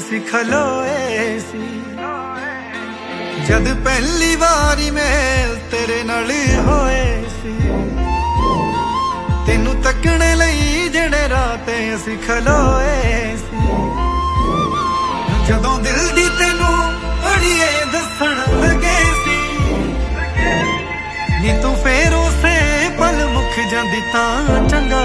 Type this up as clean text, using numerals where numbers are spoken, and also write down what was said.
ਅਸੀਂ ਖਲੋਏ ਸੀ। ਜਦ ਪਹਿਲੀ ਵਾਰੀ ਮੇਲ ਤੇਰੇ ਨਾਲ ਹੋਏ ਸੀ, ਤੈਨੂੰ ਤੱਕਣ ਲਈ ਜਿਹੜੇ ਰਾਤੇ ਅਸੀਂ ਖਲੋਏ ਸੀ। ਜਦੋਂ ਦਿਲ ਦੀ ਤੈਨੂੰ ਅੜੀਏ ਦੱਸਣ ਲੱਗੇ ਸੀ, ਨੀ ਤੂੰ ਫੇਰ ਉਸੇ ਪਲ ਮੁੱਕ ਜਾਂਦੀ ਤਾਂ ਚੰਗਾ